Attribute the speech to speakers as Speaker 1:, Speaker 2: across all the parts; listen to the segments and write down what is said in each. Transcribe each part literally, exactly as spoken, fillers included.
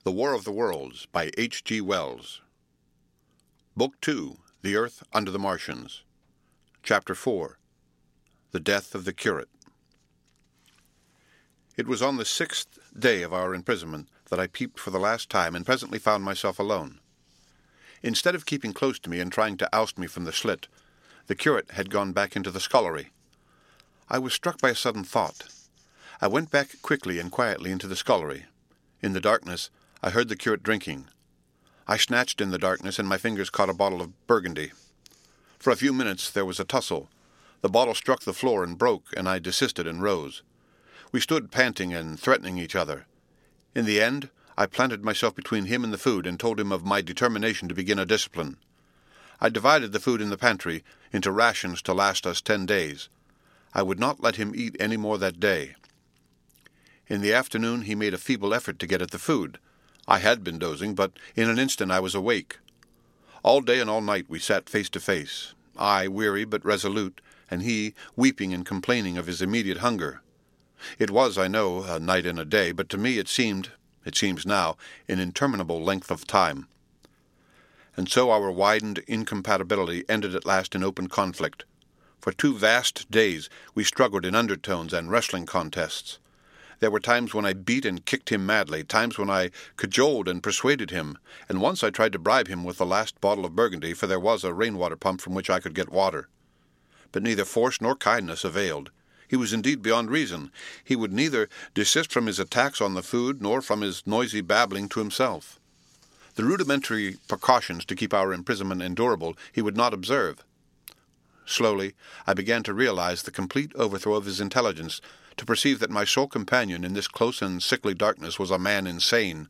Speaker 1: The War of the Worlds by H G Wells. Book two, The Earth Under the Martians. Chapter four, The Death of the Curate. It was on the sixth day of our imprisonment that I peeped for the last time and presently found myself alone. Instead of keeping close to me and trying to oust me from the slit, the curate had gone back into the scullery. I was struck by a sudden thought. I went back quickly and quietly into the scullery. In the darkness, I heard the curate drinking. I snatched in the darkness, and my fingers caught a bottle of Burgundy. For a few minutes there was a tussle. The bottle struck the floor and broke, and I desisted and rose. We stood panting and threatening each other. In the end, I planted myself between him and the food and told him of my determination to begin a discipline. I divided the food in the pantry into rations to last us ten days. I would not let him eat any more that day. In the afternoon he made a feeble effort to get at the food. I had been dozing, but in an instant I was awake. All day and all night we sat face to face, I weary but resolute, and he weeping and complaining of his immediate hunger. It was, I know, a night and a day, but to me it seemed, it seems now, an interminable length of time. And so our widened incompatibility ended at last in open conflict. For two vast days we struggled in undertones and wrestling contests. There were times when I beat and kicked him madly, times when I cajoled and persuaded him, and once I tried to bribe him with the last bottle of Burgundy, for there was a rainwater pump from which I could get water. But neither force nor kindness availed. He was indeed beyond reason. He would neither desist from his attacks on the food nor from his noisy babbling to himself. The rudimentary precautions to keep our imprisonment endurable he would not observe. Slowly, I began to realize the complete overthrow of his intelligence, to perceive that my sole companion in this close and sickly darkness was a man insane.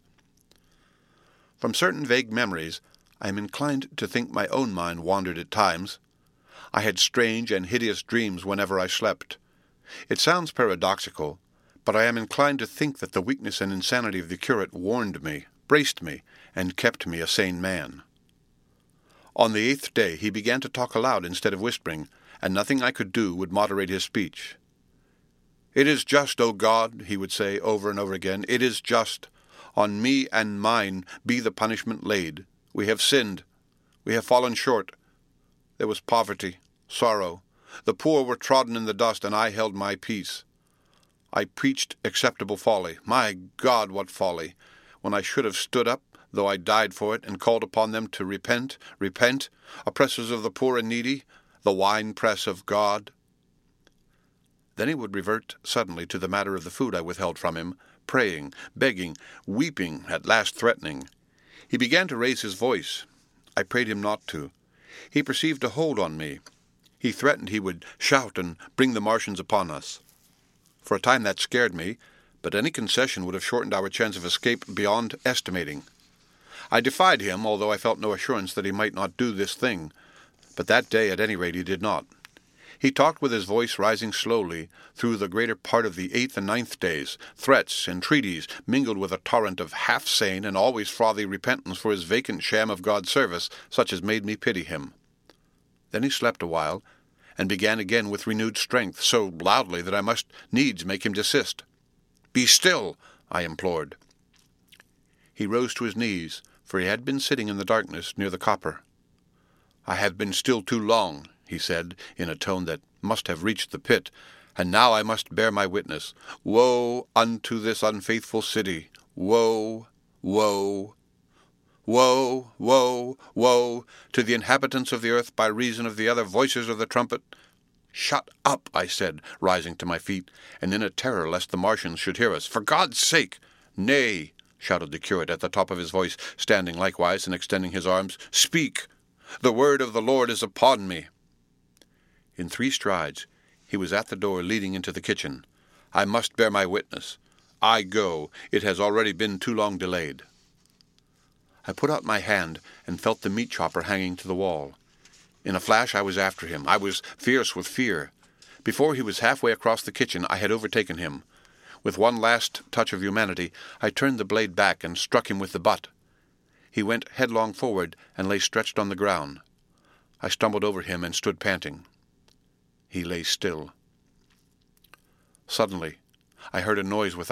Speaker 1: From certain vague memories, I am inclined to think my own mind wandered at times. I had strange and hideous dreams whenever I slept. It sounds paradoxical, but I am inclined to think that the weakness and insanity of the curate warned me, braced me, and kept me a sane man. On the eighth day he began to talk aloud instead of whispering, and nothing I could do would moderate his speech. "It is just, O God," he would say over and over again, "it is just. On me and mine be the punishment laid. We have sinned. We have fallen short. There was poverty, sorrow. The poor were trodden in the dust, and I held my peace. I preached acceptable folly. My God, what folly! When I should have stood up, though I died for it, and called upon them to repent, repent, oppressors of the poor and needy, the winepress of God." Then he would revert suddenly to the matter of the food I withheld from him, praying, begging, weeping, at last threatening. He began to raise his voice. I prayed him not to. He perceived a hold on me. He threatened he would shout and bring the Martians upon us. For a time that scared me, but any concession would have shortened our chance of escape beyond estimating. I defied him, although I felt no assurance that he might not do this thing. But that day, at any rate, he did not. He talked with his voice rising slowly through the greater part of the eighth and ninth days, threats, entreaties, mingled with a torrent of half-sane and always frothy repentance for his vacant sham of God's service, such as made me pity him. Then he slept a while, and began again with renewed strength, so loudly that I must needs make him desist. "Be still," I implored. He rose to his knees, for he had been sitting in the darkness near the copper. "I have been still too long," he said, in a tone that must have reached the pit, "and now I must bear my witness. Woe unto this unfaithful city! Woe, woe, woe, woe, woe, to the inhabitants of the earth by reason of the other voices of the trumpet." "Shut up," I said, rising to my feet, and in a terror lest the Martians should hear us. "For God's sake!" "Nay," shouted the curate at the top of his voice, standing likewise and extending his arms. "Speak! The word of the Lord is upon me." In three strides he was at the door leading into the kitchen. "I must bear my witness. I go. It has already been too long delayed." I put out my hand and felt the meat chopper hanging to the wall. In a flash I was after him. I was fierce with fear. Before he was halfway across the kitchen I had overtaken him. With one last touch of humanity I turned the blade back and struck him with the butt. He went headlong forward and lay stretched on the ground. I stumbled over him and stood panting. He lay still. Suddenly I heard a noise without,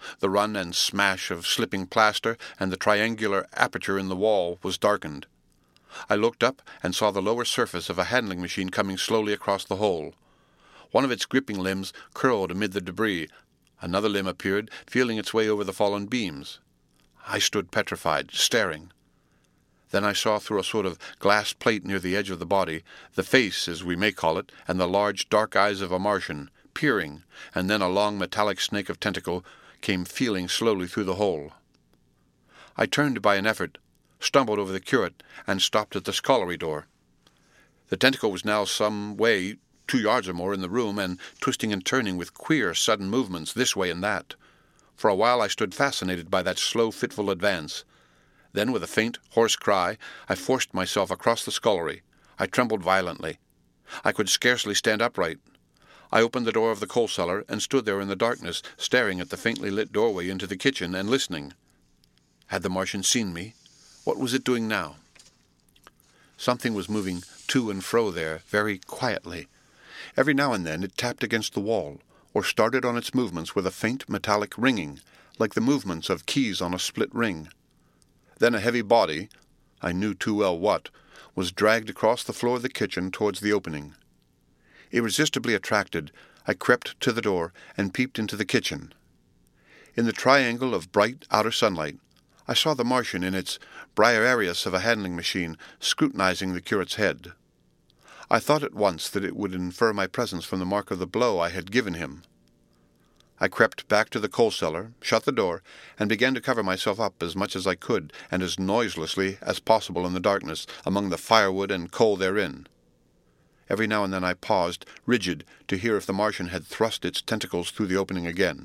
Speaker 1: The run and smash of slipping plaster and the triangular aperture in the wall was darkened. I looked up and saw the lower surface of a handling machine coming slowly across the hole. One of its gripping limbs curled amid the debris. Another limb appeared, feeling its way over the fallen beams. I stood petrified, staring. Then I saw through a sort of glass plate near the edge of the body, the face, as we may call it, and the large dark eyes of a Martian, peering, and then a long metallic snake of tentacle came feeling slowly through the hole. I turned by an effort, stumbled over the curate, and stopped at the scullery door. The tentacle was now some way, two yards or more, in the room, and twisting and turning with queer, sudden movements this way and that. For a while I stood fascinated by that slow, fitful advance. Then, with a faint, hoarse cry, I forced myself across the scullery. I trembled violently. I could scarcely stand upright. I opened the door of the coal cellar and stood there in the darkness, staring at the faintly lit doorway into the kitchen and listening. Had the Martian seen me? What was it doing now? Something was moving to and fro there, very quietly. Every now and then it tapped against the wall, or started on its movements with a faint metallic ringing, like the movements of keys on a split ring. Then a heavy body, I knew too well what, was dragged across the floor of the kitchen towards the opening. Irresistibly attracted, I crept to the door and peeped into the kitchen. In the triangle of bright outer sunlight, I saw the Martian in its Briareus of a handling machine, scrutinizing the curate's head. I thought at once that it would infer my presence from the mark of the blow I had given him. I crept back to the coal cellar, shut the door, and began to cover myself up as much as I could, and as noiselessly as possible in the darkness, among the firewood and coal therein. Every now and then I paused, rigid, to hear if the Martian had thrust its tentacles through the opening again.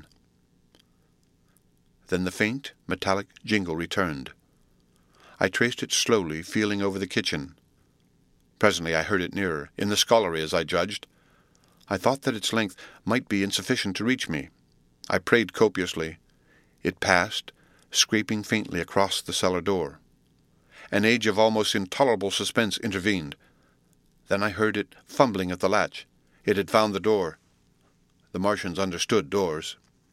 Speaker 1: Then the faint, metallic jingle returned. I traced it slowly, feeling over the kitchen. Presently I heard it nearer, in the scullery, as I judged. I thought that its length might be insufficient to reach me. I prayed copiously. It passed, scraping faintly across the cellar door. An age of almost intolerable suspense intervened. Then I heard it fumbling at the latch. It had found the door. The Martians understood doors.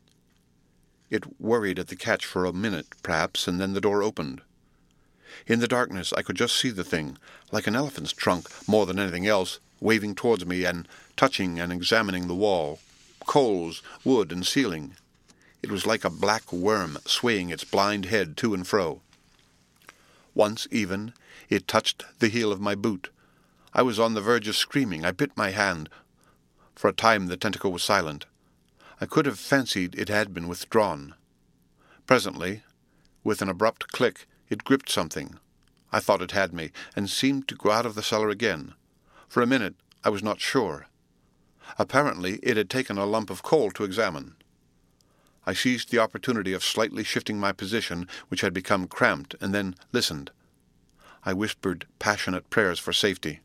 Speaker 1: It worried at the catch for a minute, perhaps, and then the door opened. In the darkness I could just see the thing, like an elephant's trunk, more than anything else, waving towards me and touching and examining the wall, coals, wood, and ceiling. It was like a black worm swaying its blind head to and fro. Once, even, it touched the heel of my boot. I was on the verge of screaming. I bit my hand. For a time the tentacle was silent. I could have fancied it had been withdrawn. Presently, with an abrupt click, it gripped something. I thought it had me, and seemed to go out of the cellar again. For a minute I was not sure. Apparently it had taken a lump of coal to examine. I seized the opportunity of slightly shifting my position, which had become cramped, and then listened. I whispered passionate prayers for safety.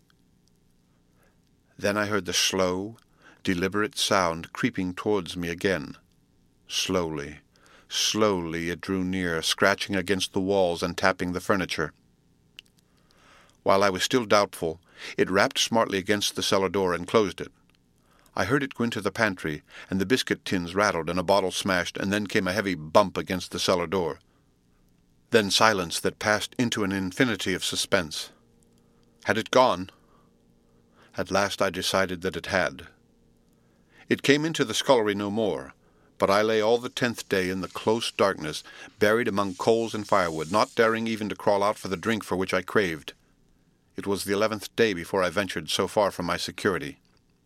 Speaker 1: Then I heard the slow, deliberate sound creeping towards me again. Slowly, slowly it drew near, scratching against the walls and tapping the furniture. While I was still doubtful, it rapped smartly against the cellar door and closed it. I heard it go into the pantry, and the biscuit tins rattled and a bottle smashed, and then came a heavy bump against the cellar door. Then silence that passed into an infinity of suspense. Had it gone? At last I decided that it had. It came into the scullery no more, but I lay all the tenth day in the close darkness, buried among coals and firewood, not daring even to crawl out for the drink for which I craved. It was the eleventh day before I ventured so far from my security.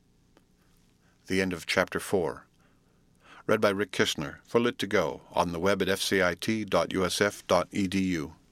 Speaker 1: The end of Chapter four. Read by Rick Kistner for Lit to Go on the web at f c i t dot u s f dot e d u.